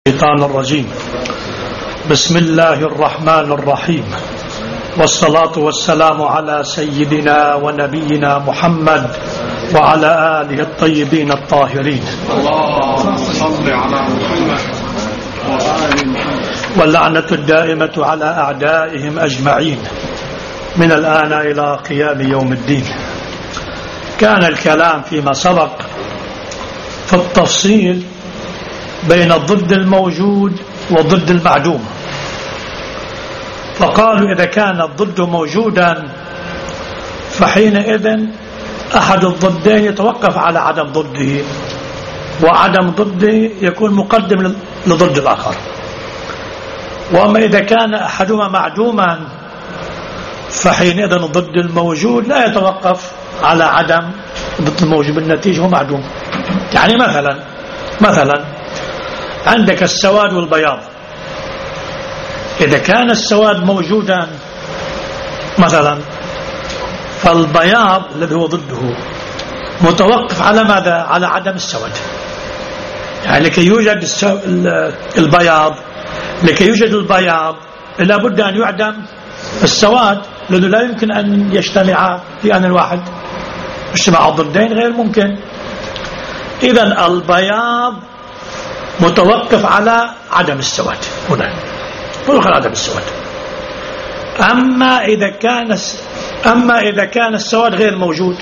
الشيطان الرجيم. بسم الله الرحمن الرحيم، والصلاة والسلام على سيدنا ونبينا محمد وعلى آله الطيبين الطاهرين. اللهم صل على محمد وآل محمد. واللعنة الدائمة على أعدائهم أجمعين من الآن إلى قيام يوم الدين. كان الكلام فيما سبق في التفصيل بين الضد الموجود والضد المعدوم، فقالوا إذا كان الضد موجودا فحينئذ أحد الضدين يتوقف على عدم ضده، وعدم ضده يكون مقدم لضد الآخر. وأما إذا كان أحدهما معدوما فحينئذ الضد الموجود لا يتوقف على عدم الضد الموجود، بالنتيجة هو معدوم. يعني مثلا عندك السواد والبياض، إذا كان السواد موجودا مثلا فالبياض الذي هو ضده متوقف على ماذا؟ على عدم السواد. يعني لكي يوجد البياض لابد أن يعدم السواد، لأنه لا يمكن أن يجتمعا في آن واحد. اجتماع الضدين غير ممكن. إذن البياض متوقف على عدم السواد، هنا متوقف على عدم السواد. أما إذا كان السواد غير موجود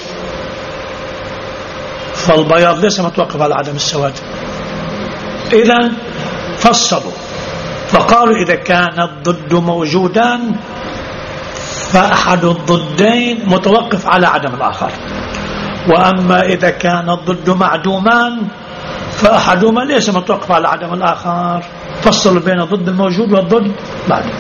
فالبياض ليس متوقف على عدم السواد. إذن فصلوا فقالوا إذا كان الضد موجودا فأحد الضدين متوقف على عدم الآخر، وأما إذا كان الضد معدومان فأحدهما ليس متوقف على عدم الآخر. فصلوا بين الضد الموجود والضد معدوم.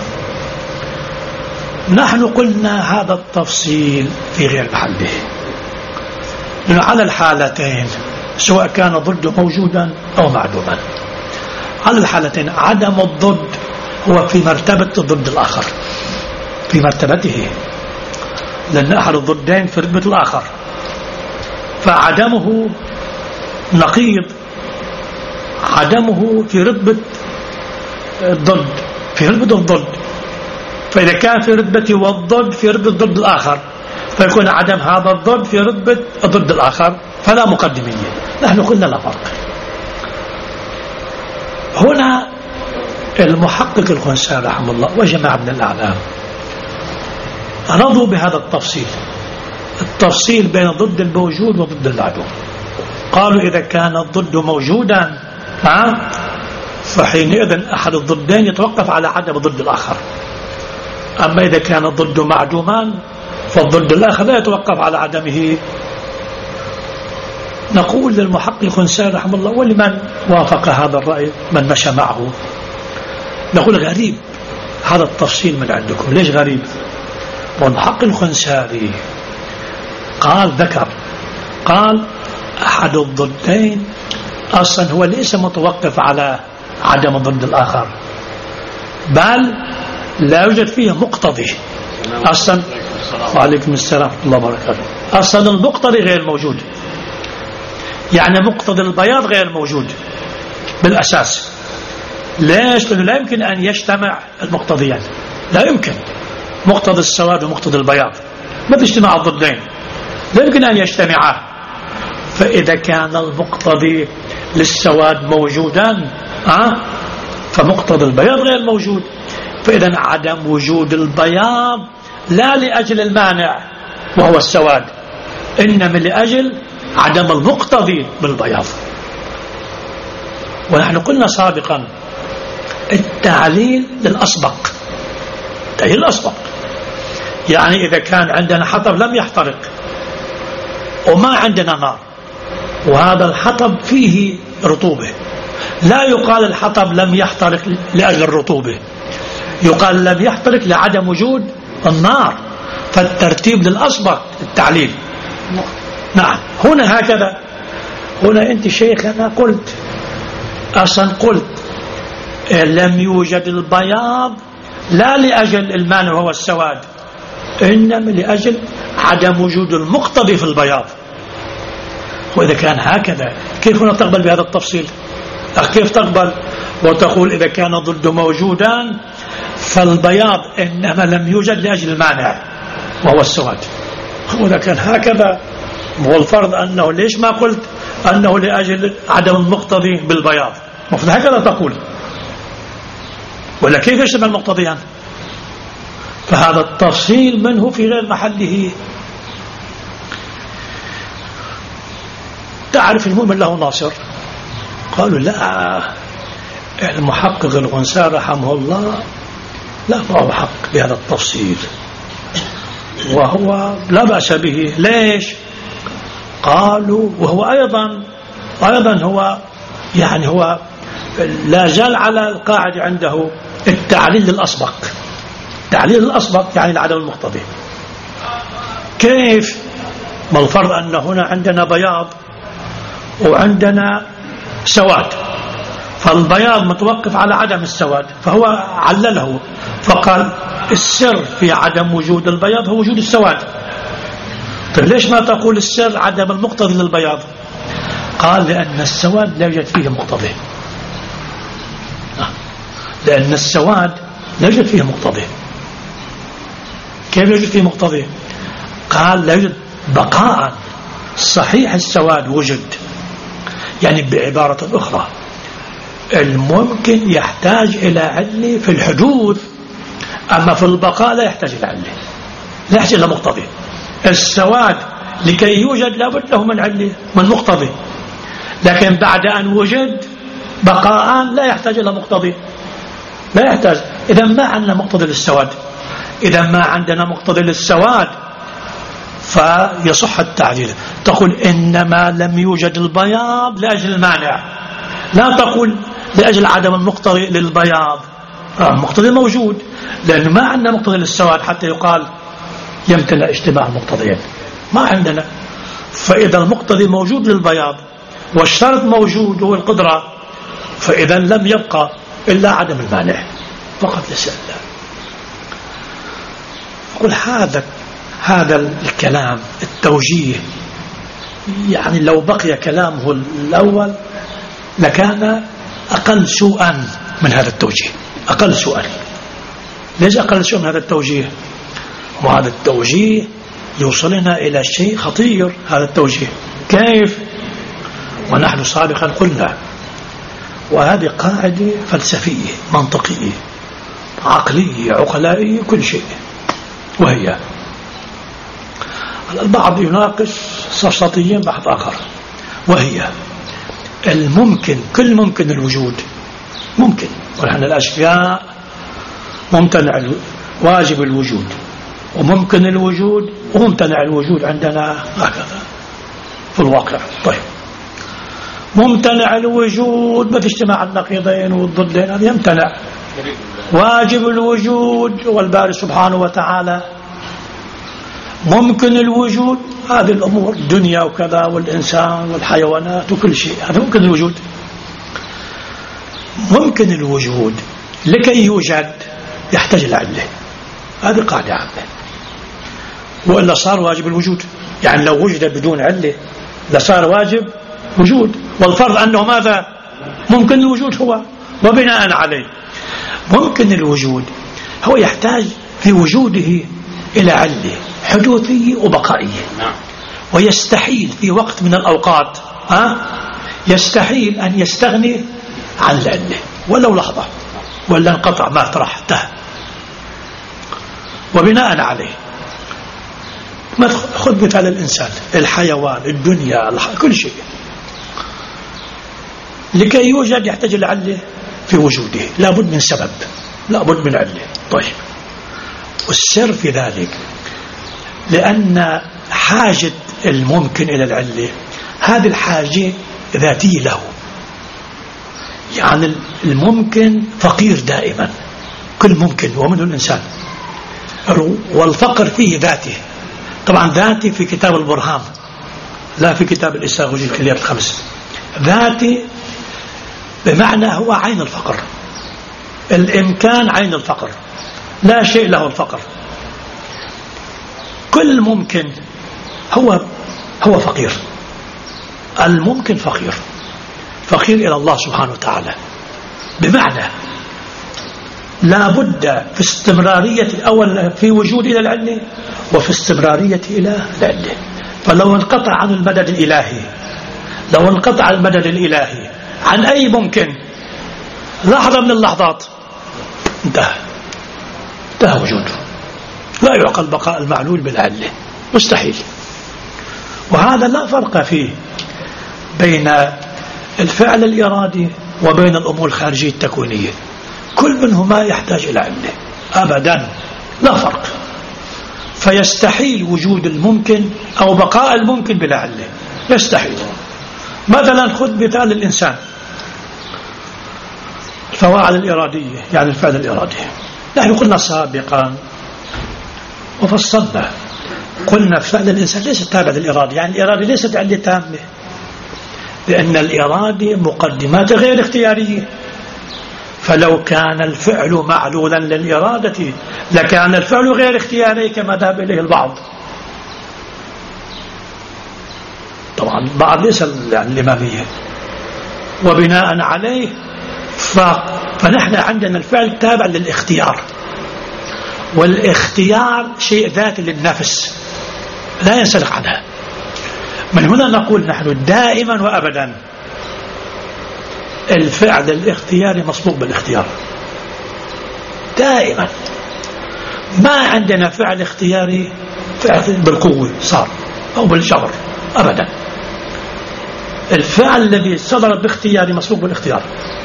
نحن قلنا هذا التفصيل في غير محله، لأنه على الحالتين سواء كان الضد موجودا أو معدوما، على الحالتين عدم الضد هو في مرتبة الضد الآخر، في مرتبته، لأن أحد الضدين في رتبة الآخر، فعدمه نقيض عدمه في رتبة الضد، في رتبة الضد. فإذا كان في رتبة والضد في رتبة الضد الآخر فيكون عدم هذا الضد في رتبة الضد الآخر، فلا مقدمية. نحن قلنا لا فرق. هنا المحقق الخنساء رحمه الله وجماعة من الأعلام رضوا بهذا التفصيل بين الضد الموجود وضد المعدوم. قالوا إذا كان الضد موجودا فحينئذ أحد الضدين يتوقف على عدم ضد الآخر. أما إذا كان الضد معدوما فالضد الآخر لا يتوقف على عدمه. نقول للمحقق الخنساء رحمه الله ولمن وافق هذا الرأي من مشى معه، نقول غريب هذا التفصيل من عندكم. ليش غريب؟ والمحقق الخنساري قال أحد الضدين أصلا هو ليس متوقف على عدم ضد الآخر، بل لا يوجد فيه مقتضي أصلا. وعليكم السلام ورحمة الله وبركاته. أصلا المقتضي غير موجود، يعني مقتضي البياض غير موجود بالأساس. ليش؟ لأنه لا يمكن أن يجتمع المقتضيان، لا يمكن. مقتضي السواد ومقتضي البياض ما في اجتماع الضدين، لا يمكن أن يجتمعا. فإذا كان المقتضي للسواد موجودا فمقتضي البياض غير موجود. فإذا عدم وجود البياض لا لأجل المانع وهو السواد، إنما لأجل عدم المقتضي بالبياض. ونحن قلنا سابقا التعليل للأسبق، تعليل الأسبق. يعني إذا كان عندنا حطب لم يحترق وما عندنا نار وهذا الحطب فيه رطوبة، لا يقال الحطب لم يحترق لأجل الرطوبة، يقال لم يحترق لعدم وجود النار. فالترتيب للأسبق التعليل. نعم هنا هكذا. هنا أنت شيخنا قلت لم يوجد البياض لا لأجل المانع وهو السواد، إنما لأجل عدم وجود المقتضي في البياض. وإذا كان هكذا كيف هنا تقبل بهذا التفصيل؟ كيف تقبل وتقول إذا كان ضد موجودا فالبياض إنما لم يوجد لأجل المانع وهو السواد. وإذا كان هكذا والفرض أنه ليش ما قلت أنه لأجل عدم المقتضي بالبياض؟ المفروض هكذا تقول، ولا كيف يشتمل المقتضيان؟ فهذا التفصيل منه في غير محله. تعرف المؤمن له ناصر؟ قالوا لا، المحقق الغنسار رحمه الله لا فهو حق بهذا التفصيل وهو لا بأس به. ليش؟ قالوا وهو أيضا هو يعني هو لا زال على القاعدة عنده التعليل الأسبق. التعليل الأسبق يعني العدم المقتضي. كيف؟ ما الفرض أن هنا عندنا بياض وعندنا سواد، فالبياض متوقف على عدم السواد، فهو علله فقال السر في عدم وجود البياض هو وجود السواد. طيب ليش ما تقول السر عدم المقتضي للبياض؟ قال لأن السواد لا يوجد فيه مقتضي، لأن السواد لا يوجد فيه مقتضي. كيف يوجد فيه مقتضي؟ قال لا يوجد بقاء صحيح السواد وجد، يعني بعبارة أخرى الممكن يحتاج إلى علة في الحدوث، أما في البقاء لا يحتاج إلى علة، لا يحتاج إلى مقتضي. السواد لكي يوجد لابد له من علة من مقتضي، لكن بعد أن وجد بقاء لا يحتاج إلى مقتضي، لا يحتاج. إذا ما عندنا مقتضي للسواد، إذا ما عندنا مقتضي للسواد فيصح التعليل. تقول إنما لم يوجد البياض لأجل المانع، لا تقول لأجل عدم المقتضي للبياض. المقتضي موجود، لأن ما عندنا مقتضي للسواد حتى يقال يمتنع اجتماع المقتضيين، ما عندنا. فإذا المقتضي موجود للبياض والشرط موجود هو القدرة، فإذا لم يبقى إلا عدم المانع فقط لسه. أقول هذا الكلام التوجيه يعني لو بقي كلامه الأول لكان أقل سوءا من هذا التوجيه، أقل سوءا. ليش أقل سوءا من هذا التوجيه؟ وهذا التوجيه يوصلنا إلى شيء خطير. هذا التوجيه كيف؟ ونحن سابقا قلنا وهذه قاعدة فلسفية منطقية عقلية عقلائية كل شيء، وهي البعض يناقش سطحيا بحث آخر، وهي الممكن، كل ممكن الوجود ممكن، ونحن الأشياء ممتنع واجب الوجود وممكن الوجود وممتنع الوجود عندنا هكذا في الواقع. طيب ممتنع الوجود ما في اجتماع النقيضين والضدين، هذا يمتنع. واجب الوجود والباري سبحانه وتعالى. ممكن الوجود هذه الأمور الدنيا وكذا والإنسان والحيوانات وكل شيء، هذا ممكن الوجود. ممكن الوجود لكي يوجد يحتاج العلة، هذه قاعدة عامة، وإلا صار واجب الوجود. يعني لو وجد بدون علة لصار واجب وجود، والفرض أنه ماذا؟ ممكن الوجود هو، وبناء عليه ممكن الوجود هو يحتاج في وجوده إلى علة حدوثية وبقائية، ويستحيل في وقت من الأوقات يستحيل أن يستغني عن العلة ولو لحظة، ولا انقطع ما طرحته. وبناء عليه خذ مثال الإنسان، الحيوان، الدنيا، كل شيء لكي يوجد يحتاج العلة في وجوده، لابد من سبب، لابد من علة. طيب والسر في ذلك لأن حاجة الممكن إلى العلة هذه الحاجة ذاتية له، يعني الممكن فقير دائما، كل ممكن ومنه الإنسان، والفقر فيه ذاته. طبعا ذاتي في كتاب البرهان لا في كتاب الإساغ وجه الكليات الخمس. ذاتي بمعنى هو عين الفقر، الإمكان عين الفقر، لا شيء له الفقر. كل ممكن هو فقير، الممكن فقير إلى الله سبحانه وتعالى، بمعنى لا بد في استمرارية الأول في وجود إلى العلة وفي استمرارية إلى العلة. فلو انقطع عن المدد الإلهي، لو انقطع المدد الإلهي عن أي ممكن لحظة من اللحظات انتهى وجوده. لا يعقل بقاء المعلول بالعلة، مستحيل. وهذا لا فرق فيه بين الفعل الإرادي وبين الأمور الخارجية التكوينية، كل منهما يحتاج إلى علة أبدا، لا فرق. فيستحيل وجود الممكن أو بقاء الممكن بلا علة، يستحيل. مثلا خذ مثال الإنسان، الفواعل الإرادية يعني الفعل الإرادي. نحن قلنا سابقا وفصلنا، قلنا فعل الإنسان ليس تابع للإرادة، يعني الإرادة ليست علة تامة، لأن الإرادة مقدمات غير اختيارية. فلو كان الفعل معلولا للإرادة لكان الفعل غير اختياري كما ذهب إليه البعض. طبعا بعض ليس يعني الإمامية. وبناء عليه فنحن عندنا الفعل تابع للاختيار، والاختيار شيء ذات للنفس لا ينسلخ عنها. من هنا نقول نحن دائما وأبدا الفعل الاختياري مسبوق بالاختيار دائما. ما عندنا فعل اختياري فعل بالقوة صار أو بالجبر أبدا. الفعل الذي صدر باختياري مسبوق بالاختيار.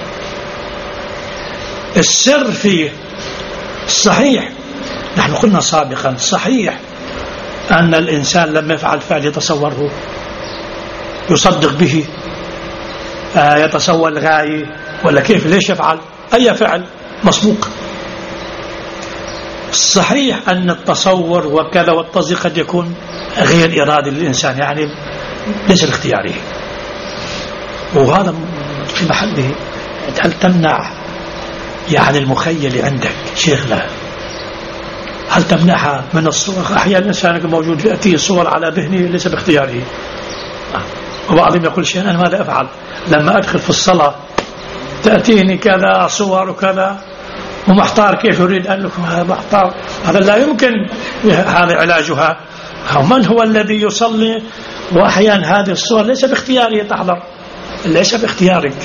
السر فيه صحيح، نحن قلنا سابقا صحيح أن الإنسان لما يفعل فعل يتصوره، يصدق به، يتصور الغاية، ولا كيف ليش يفعل أي فعل مسبوق. صحيح أن التصور وكذا والتصديق قد يكون غير إرادي للإنسان، يعني ليس الاختياري، وهذا في محله. هل تمنع يعني المخيل عندك شيخنا، هل تمنعها من الصور؟ أحيانا الإنسان موجود يأتي الصور على ذهنه ليس باختياره، وبعضهم يقول شيئا أنا ماذا أفعل لما أدخل في الصلاة تأتيني كذا صور وكذا ومحتار كيف يريد أن لكم محتار. هذا لا يمكن، هذا علاجها. من هو الذي يصلي وأحيانا هذه الصور ليس باختياره تحضر، ليس باختيارك.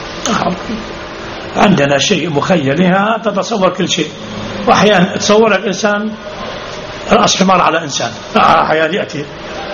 عندنا شيء مخيلها تتصور كل شيء، وأحيانا تصور الإنسان رأس حمار على إنسان، أحيانا يأتي.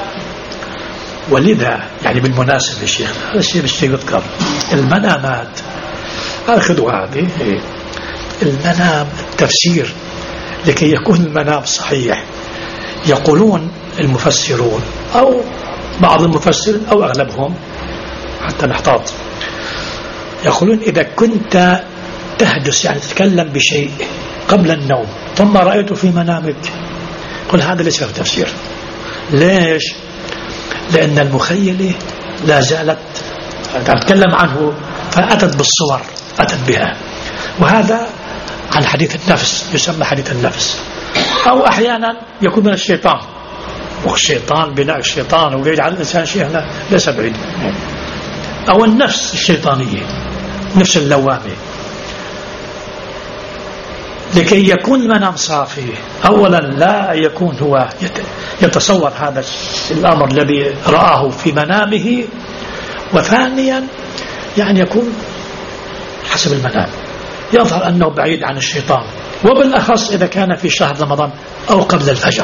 ولذا يعني بالمناسبة الشيخ هذا الشيء مش يذكر المنامات. أخذوا هذه المنام التفسير لكي يكون المنام صحيح. يقولون المفسرون أو بعض المفسرين أو أغلبهم حتى نحتاط، يقولون إذا كنت تحدث يعني تتكلم بشيء قبل النوم ثم رأيته في منامك، قل هذا ليس له تفسير. ليش؟ لأن المخيلة لا زالت تتكلم عنه فأتت بالصور، أتت بها. وهذا عن حديث النفس، يسمى حديث النفس. أو أحيانا يكون من الشيطان، والشيطان بناء الشيطان ويجعل الإنسان شيئا ليس بعيد. أو النفس الشيطانية، نفس اللوامة. لكي يكون المنام صافي، أولا لا يكون هو يتصور هذا الأمر الذي رآه في منامه، وثانيا يعني يكون حسب المنام يظهر أنه بعيد عن الشيطان، وبالأخص إذا كان في شهر رمضان أو قبل الفجر.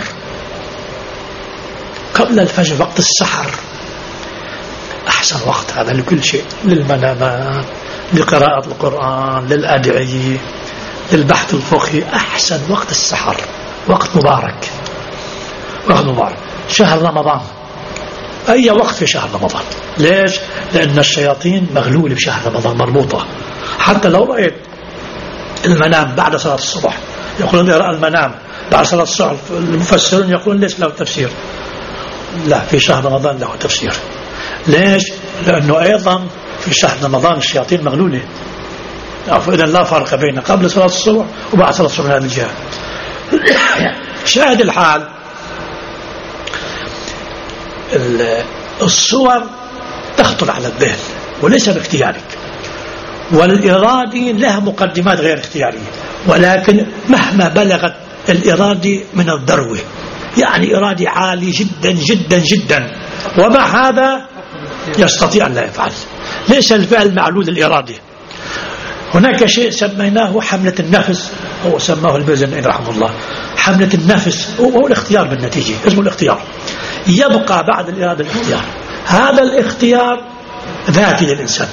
قبل الفجر وقت السحر أحسن وقت هذا لكل شيء، للمنامات، لقراءة القرآن، للأدعية، للبحث الفقهي. أحسن وقت السحر، وقت مبارك، وقت مبارك. شهر رمضان أي وقت في شهر رمضان. ليش؟ لأن الشياطين مغلولة بشهر رمضان، مربوطة. حتى لو رأيت المنام بعد صلاة الصبح، يقولون يرى المنام بعد صلاة الصبح، المفسرون يقولون ليس له تفسير. لا، في شهر رمضان له تفسير. ليش؟ لأنه أيضا في شهر رمضان الشياطين مغلولة، فإذا لا فرق بين قبل صلاة الصبح وبعد صلاة الصبح من هذه الجهة. شاهد الحال الصور تخطر على الذهن وليس باختيارك، والإرادة لها مقدمات غير اختيارية، ولكن مهما بلغت الإرادة من الذروة، يعني إرادة عالية جدا جدا جدا، ومع هذا يستطيع أن لا يفعل. ليس الفعل معلول الإرادة. هناك شيء سميناه حملة النفس، أو سماه البيزنطي رحمه الله حملة النفس، هو الاختيار بالنتيجة، اسمه الاختيار. يبقى بعد الإرادة الاختيار. هذا الاختيار ذاتي للإنسان،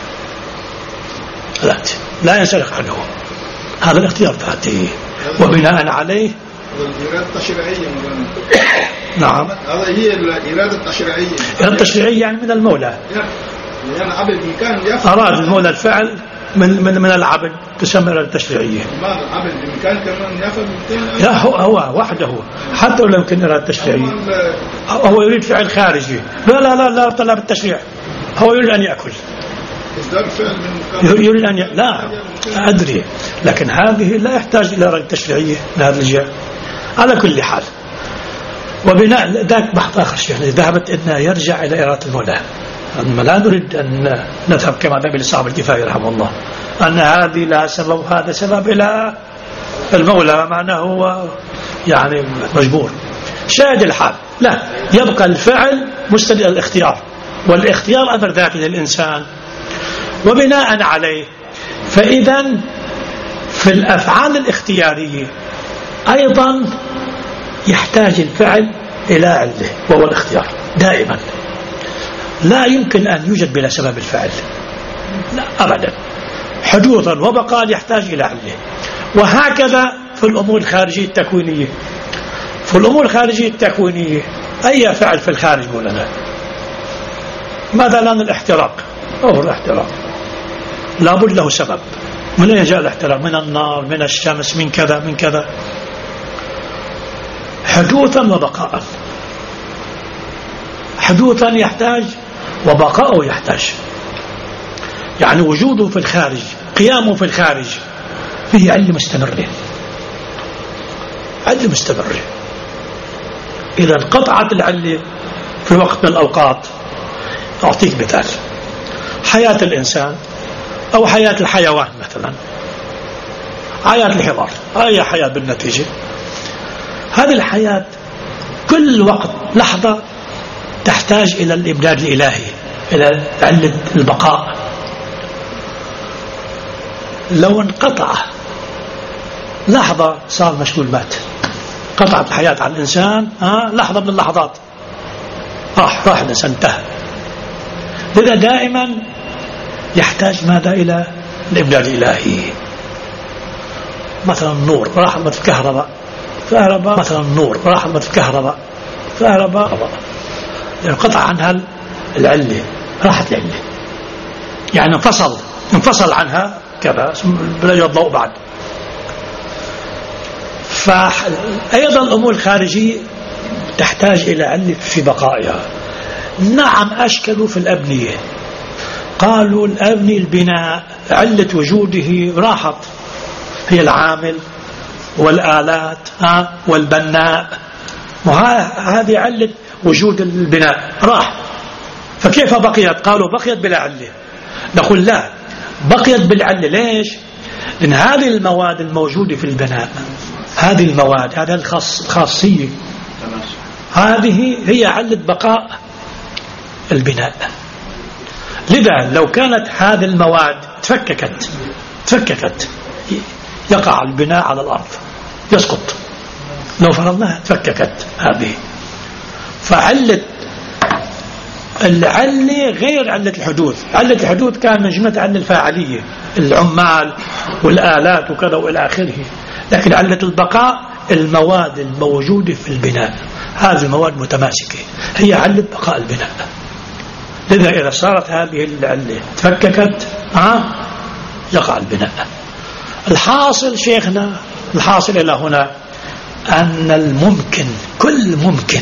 ذاتي لا ينسلخ عنه. هذا الاختيار ذاتي، وبناء عليه الإرادة التشريعية. نعم، هذا هي الإرادة التشريعية. الإرادة التشريعية يعني من المولى، يعني عبد بإمكانه يفعل. أراد المولى الفعل من العبد، تسمى الإرادة التشريعية. ما العبد بإمكانه كمان يفعل. لا، هو وحده، حتى لو يمكن إرادة تشريعية. هو يريد فعل خارجي، لا طلب التشريع، هو يريد أن يأكل، يريد أن لا أدري، لكن هذه لا يحتاج إلى إرادة تشريعية من هذا الجهة. على كل حال، وبناء ذاك بحث آخر شيء ذهبت أنه يرجع إلى إرادة المولى. لا نريد أن نذهب كما ذهب لصاحب الكفاية رحمه الله أن هذه لا سبب هذا سبب إلى المولى، معناه هو يعني مجبور. شاهد الحال، لا، يبقى الفعل مستند إلى الاختيار، والاختيار أمر ذاتي للإنسان. وبناء عليه فإذا في الأفعال الاختيارية أيضا يحتاج الفعل إلى علة، وهو الاختيار دائما. لا يمكن أن يوجد بلا سبب الفعل، لا أبدا. حدوثا وبقاء يحتاج إلى علة. وهكذا في الأمور الخارجية التكوينية. في الأمور الخارجية التكوينية أي فعل في الخارج مولانا، مثلا الاحتراق، أو الاحتراق لابد له سبب. من أين جاء الاحتراق؟ من النار، من الشمس، من كذا من كذا. حدوثا وبقاء، حدوثا يحتاج وبقاءه يحتاج، يعني وجوده في الخارج، قيامه في الخارج فيه علة مستمرة، علة مستمرة. إذا انقطعت العلة في وقت من الأوقات، أعطيك مثال، حياة الإنسان أو حياة الحيوان مثلا، حياة الحمار، هي حياة بالنتيجة. هذه الحياة كل وقت لحظة تحتاج إلى الإمداد الإلهي، إلى علة البقاء. لو انقطع لحظة صار مشلول، مات، قطعت الحياة على الإنسان، لحظة من اللحظات راح الإنسان، انتهى. لذا دائما يحتاج ماذا؟ إلى الإمداد الإلهي. مثلا النور راح في الكهرباء، مثلا النور راح في الكهرباء، انقطع عنها العلة، راحت العلة، يعني انفصل عنها كذا، بلا يوجد ضوء بعد. فأيضا الأمور الخارجية تحتاج إلى علة في بقائها. نعم، أشكلوا في الأبنية، قالوا الأبنية البناء علة وجوده راحت، هي العامل والآلات والبناء، وهذه علة وجود البناء راح. فكيف بقيت؟ قالوا بقيت بلا علة. نقول لا، بقيت بالعلة. ليش؟ لأن هذه المواد الموجودة في البناء، هذه المواد، هذه الخاصية، هذه هي علة بقاء البناء. لذا لو كانت هذه المواد تفككت يقع البناء على الأرض، يسقط. لو فرضناها تفككت هذه. فعلة العلة غير علة الحدوث. علة الحدوث كان من جملة علة الفاعلية، العمال والآلات وكذا وإلى آخره. لكن علة البقاء المواد الموجودة في البناء، هذه المواد متماسكة، هي علة بقاء البناء. لذا إذا صارت هذه العلة تفككت يقع البناء. الحاصل شيخنا، الحاصل إلى هنا أن الممكن، كل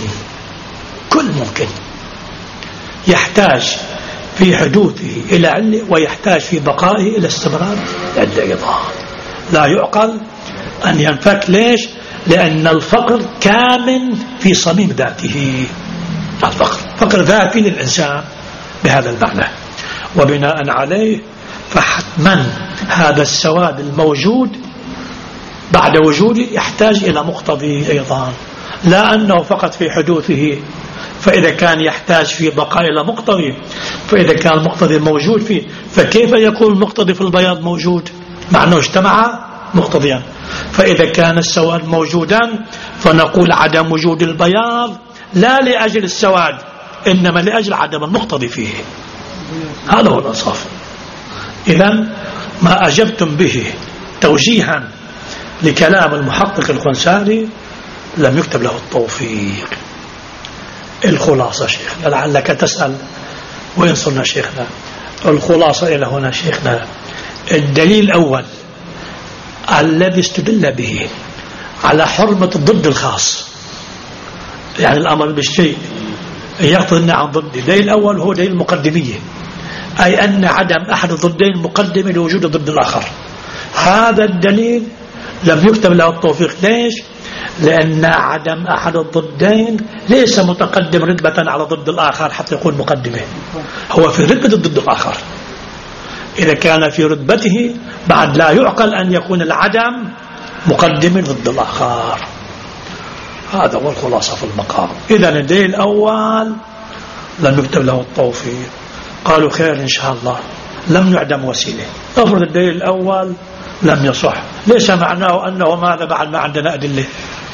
ممكن يحتاج في حدوثه إلى علة، ويحتاج في بقائه إلى استمرار العلة أيضا. لا يعقل أن ينفك. ليش؟ لأن الفقر كامن في صميم ذاته. الفقر فقر ذاتي للإنسان بهذا المعنى. وبناء عليه فحتما هذا السواد الموجود بعد وجوده يحتاج إلى مقتضي أيضا، لا أنه فقط في حدوثه، فإذا كان يحتاج في بقاء إلى مقتضي، فإذا كان المقتضي موجود فيه، فكيف يكون المقتضي في البياض موجود مع أنه اجتمع مقتضيا؟ فإذا كان السواد موجودا فنقول عدم وجود البياض لا لأجل السواد، إنما لأجل عدم المقتضي فيه. هذا هو الأصف. إذن ما أجبتم به توجيها لكلام المحقق الخنساني لم يكتب له التوفيق. الخلاصة شيخنا، لعلك تسأل وين صرنا شيخنا؟ الخلاصة إلى هنا شيخنا. الدليل الأول الذي استدل به على حرمة الضد الخاص، يعني الأمر بالشيء يقتضي عن ضد. الدليل الأول هو دليل المقدمية، أي أن عدم أحد الضدين مقدم لوجود الضد الآخر. هذا الدليل لم يكتب له التوفيق. ليش؟ لأن عدم أحد الضدين ليس متقدم رتبة على ضد الآخر حتى يكون مقدمه، هو في رتبة الضد الآخر. إذا كان في رتبته بعد لا يعقل أن يكون العدم مقدم ضد الآخر. هذا هو الخلاصة في المقام. إذن الدليل الأول لم يكتب له التوفيق. قالوا خير إن شاء الله، لم يعدم وسيلة. أفرض الدليل الأول لم يصح، ليس معناه أنه ماذا بعد ما عندنا أدلة.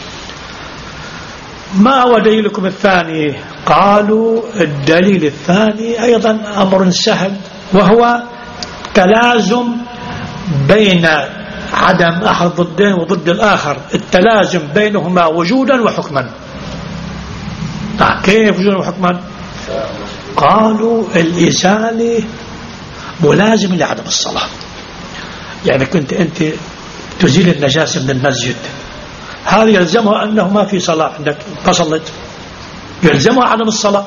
ما هو دليلكم الثاني؟ قالوا الدليل الثاني أيضا أمر سهل، وهو تلازم بين عدم أحد الضدين وضد الآخر، التلازم بينهما وجودا وحكما. كيف وجودا وحكما؟ قالوا الإزالة ملازم لعدم الصلاة. يعني كنت أنت تزيل النجاسة من المسجد، هذا يلزمها أنه ما في صلاة عندك فصلت، يلزمها عدم الصلاة.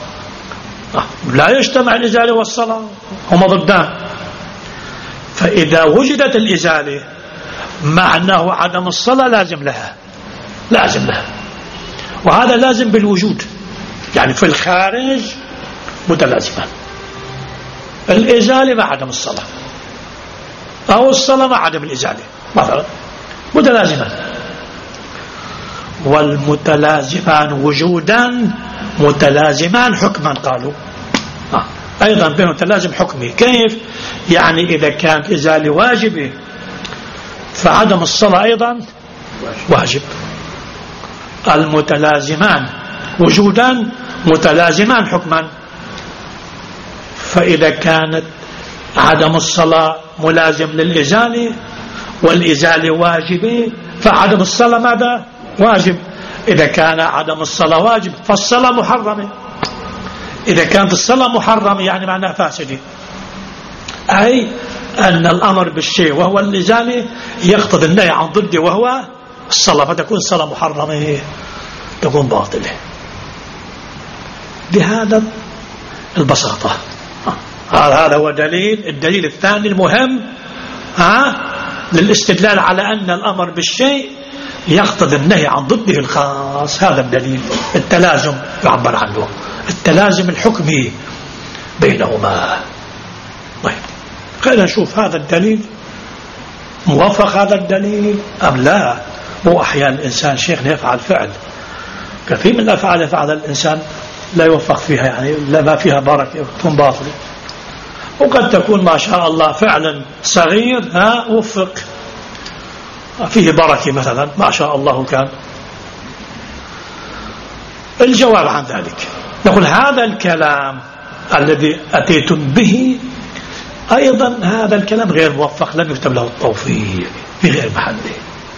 لا يجتمع الإزالة والصلاة، هما ضدان. فإذا وجدت الإزالة معناه عدم الصلاة لازم لها، لازم لها، وهذا لازم بالوجود، يعني في الخارج متلازمان. الإزالة مع عدم الصلاة، أو الصلاة مع عدم الإزالة مثلا، متلازمان. والمتلازمان وجودا متلازمان حكما. قالوا أيضا بينهم تلازم حكمي. كيف؟ يعني إذا كانت إزالة واجبة فعدم الصلاة أيضا واجب. المتلازمان وجودا متلازمان حكما. فإذا كانت عدم الصلاة ملازم للإزالة والإزالة واجبة، فعدم الصلاة ماذا؟ واجب. إذا كان عدم الصلاة واجب فالصلاة محرمة. إذا كانت الصلاة محرمة يعني معناها فاسدة، أي أن الأمر بالشيء وهو الإزالة يقتضي النهي عن ضده وهو الصلاة، فتكون الصلاة محرمة، تكون باطلة. بهذا البساطة. هذا هو الدليل الثاني المهم للاستدلال على أن الأمر بالشيء يقتضي النهي عن ضده الخاص. هذا الدليل التلازم يعبر عنه، التلازم الحكمي بينهما. طيب خلينا نشوف هذا الدليل موافق هذا الدليل أم لا. مو أحيانا الإنسان شيخنا يفعل فعل، كثير من الأفعال يفعل الإنسان لا يوفق فيها، يعني لا ما فيها بركة، تكون باطلة. وقد تكون ما شاء الله فعلا صغير وفق فيه بركة مثلا ما شاء الله كان. الجواب عن ذلك نقول هذا الكلام الذي أتيتم به أيضا هذا الكلام غير موفق، لم يكتب له التوفيق في غير محله.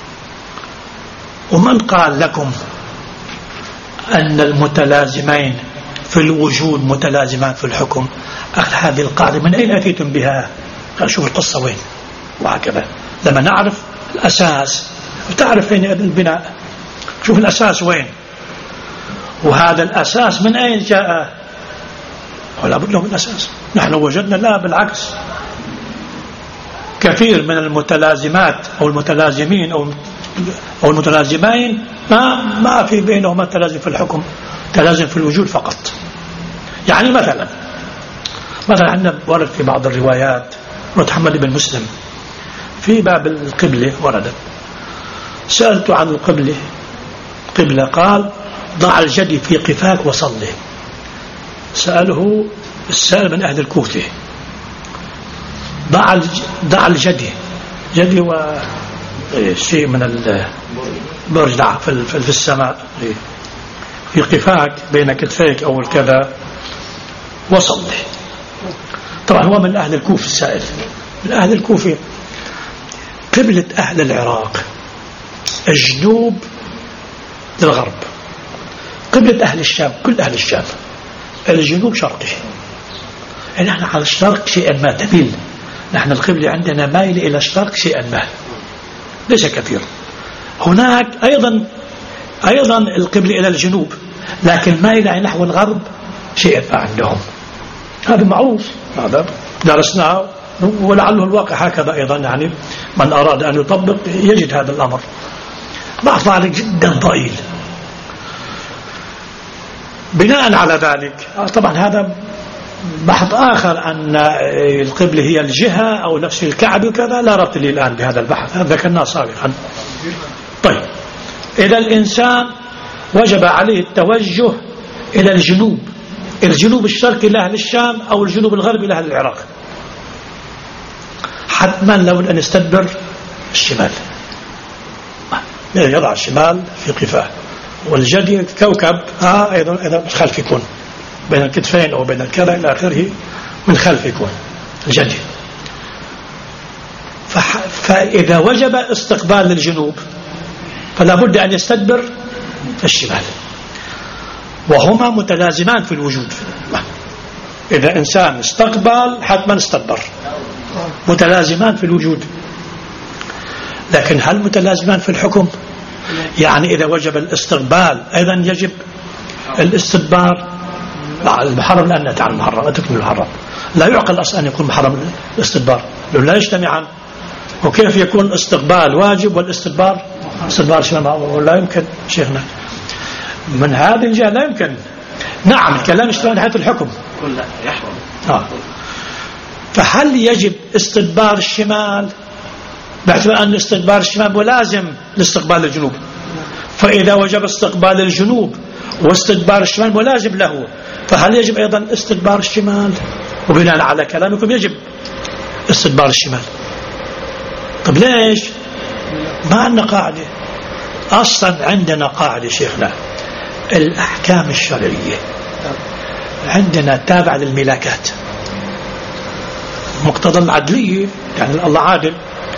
ومن قال لكم أن المتلازمين في الوجود متلازمان في الحكم؟ أخذ هذه القاعدة من أين أتيتم بها؟ شوف القصة وين. وهكذا لما نعرف الأساس وتعرف فين البناء، شوف الأساس وين، وهذا الأساس من أين جاء. ولا بد له من أساس. نحن وجدنا لا بالعكس، كثير من المتلازمات أو المتلازمين أو المتلازمين ما في بينهما تلازم في الحكم، تلازم في الوجود فقط. يعني مثلا عندنا ورد في بعض الروايات محمد بن مسلم في باب القبلة وردت. سألت عن القبلة قال ضع الجدي في قفاك وصله. سأله السائل من أهل الكوفة، ضع الجدي، جدي وشيء من البرج في السماء في قفاك بين كتفيك أو الكذا وصله. طبعا هو من أهل الكوفة السائل، من أهل الكوفة. قبلة أهل العراق الجنوب للغرب، قبلة أهل الشام كل أهل الشام الجنوب شرقي. يعني نحن على الشرق شيئا ما تميل، نحن القبلة عندنا مايل إلى الشرق شيئا ما، ليس كثير. هناك أيضا القبلة إلى الجنوب، لكن مايل نحو الغرب شيئا ما عندهم. هذا معروف، هذا درسناه ولعله الواقع هكذا أيضا. يعني من أراد أن يطبق يجد هذا الأمر. بعض ذلك جدا ضئيل. بناء على ذلك طبعا هذا بحث آخر أن القبلة هي الجهة أو نفس الكعب وكذا، لا ربط لي الآن بهذا البحث، هذا ذكرناه سابقا. طيب إذا الإنسان وجب عليه التوجه إلى الجنوب الشرقي لأهل الشام أو الجنوب الغربي لأهل العراق، حتما لابد أن يستدبر الشمال، يضع الشمال في قفاه، والجدي كوكب أيضا خلف يكون بين الكتفين أو بين الكذا إلى آخره، من خلف يكون الجدي. فإذا وجب استقبال للجنوب فلا بد أن يستدبر الشمال، وهما متلازمان في الوجود. إذا إنسان استقبل حتما استدبر، متلازمان في الوجود. لكن هل متلازمان في الحكم؟ يعني إذا وجب الاستقبال أيضا يجب الاستدبار. المحرم لأن نأتي عن المحرم، لا تكمل المحرم. لا يعقل أصلا أن يكون محرم الاستدبار، لا يجتمعان. وكيف يكون الاستقبال واجب والاستدبار شمال؟ لا يمكن شيخنا، من هذه الجهة لا يمكن. نعم الكلام يشتغل من ناحية الحكم لا يحرم. فهل يجب استدبار الشمال باعتبار أن استدبار الشمال ملازم لاستقبال الجنوب؟ فإذا وجب استقبال الجنوب واستدبار الشمال ملازم له، فهل يجب أيضا استدبار الشمال؟ وبناء على كلامكم يجب استدبار الشمال. طب ليش؟ ما عندنا قاعدة أصلا. عندنا قاعدة شيخنا، الأحكام الشرعية عندنا تابعة للملاكات، مقتضى العدلية. يعني الله عادل،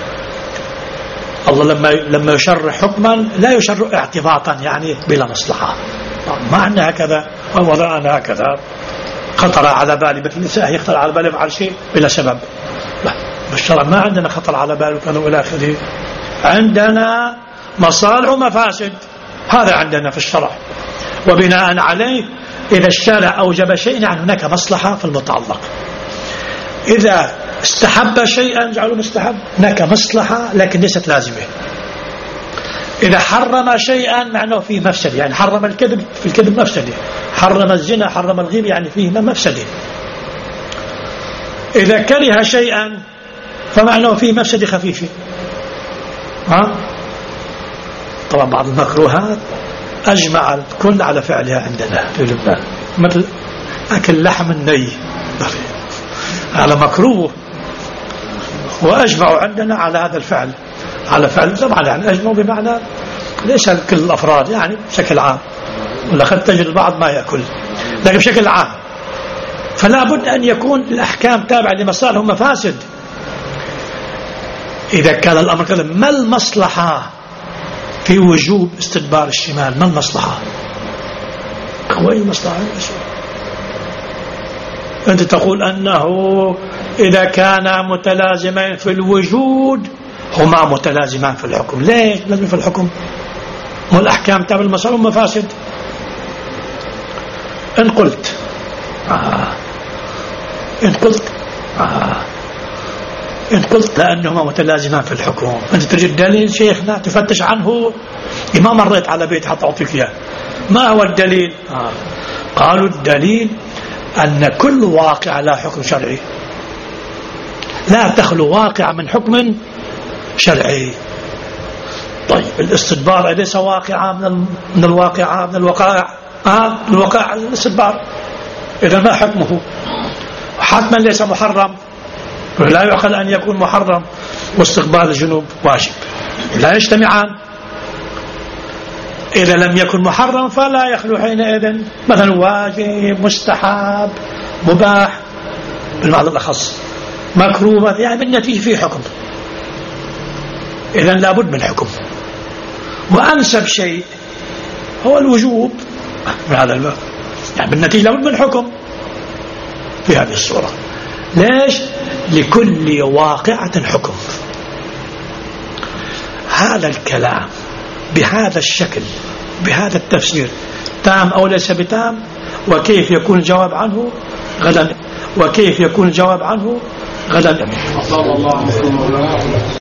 الله لما يشرع حكما لا يشرع اعتباطا يعني بلا مصلحة. ما عندنا هكذا، وضعنا هكذا خطر على بالي مثل النساء يخطر على بالي يفعل شيء بلا سبب. بالشرع ما عندنا خطر على بالي وكذا والى اخره. عندنا مصالح ومفاسد، هذا عندنا في الشرع. وبناء عليه إذا الشارع أوجب شيء يعني هناك مصلحة في المتعلق. إذا استحب شيئا جعله مستحب، هناك مصلحة لكن ليست لازمة. إذا حرم شيئا معناه فيه مفسدة، يعني حرم الكذب، في الكذب مفسدة. حرم الزنا، حرم الغيبة، يعني فيه مفسدة. إذا كره شيئا فمعناه فيه مفسدة خفيفة. طبعا بعض المكروهات أجمع الكل على فعلها عندنا في لبنان، مثل أكل لحم الني على مكروه، وأجمعوا عندنا على هذا الفعل، على فعل طبعا يعني أجمعوا بمعنى ليس كل الأفراد، يعني بشكل عام، ولا قد تجد البعض ما يأكل، لكن بشكل عام. فلا بد أن يكون الأحكام تابعة لمصالح ومفاسد. إذا كان الأمر كذا، ما المصلحة في وجوب استدبار الشمال؟ ما المصلحة؟ هو أي مصلحة؟ أنت تقول أنه إذا كان متلازمين في الوجود هما متلازمان في الحكم. ليه لازم في الحكم؟ مو الأحكام تابعة للمصالح والمفاسد. إن قلت إن قلت لأنهما متلازمان في الحكم، أنت تجد دليل شيخنا تفتش عنه. ما مريت على بيت حتى أعطيك إياه. ما هو الدليل؟ قالوا الدليل أن كل واقع له حكم شرعي. لا تخلو واقع من حكم شرعي. طيب الاستدبار أليس واقعة من الواقعة من الوقائع من الوقائع الاستدبار؟ إذا ما حكمه؟ حتما ليس محرم، لا يعقل أن يكون محرم واستقبال الجنوب واجب، لا يجتمعان. إذا لم يكن محرم فلا يخلو حينئذ مثلا واجب مستحب مباح بالمعنى الأخص مكروه، يعني بالنتيجة في حكم، إذن لابد من حكم. وأنسب شيء هو الوجوب من هذا الباب، يعني بالنتيجة لابد من حكم في هذه الصورة. ليش؟ لكل واقعة حكم. هذا الكلام بهذا الشكل بهذا التفسير تام أو ليس بتام؟ وكيف يكون الجواب عنه غدا؟ وكيف يكون الجواب عنه غدا؟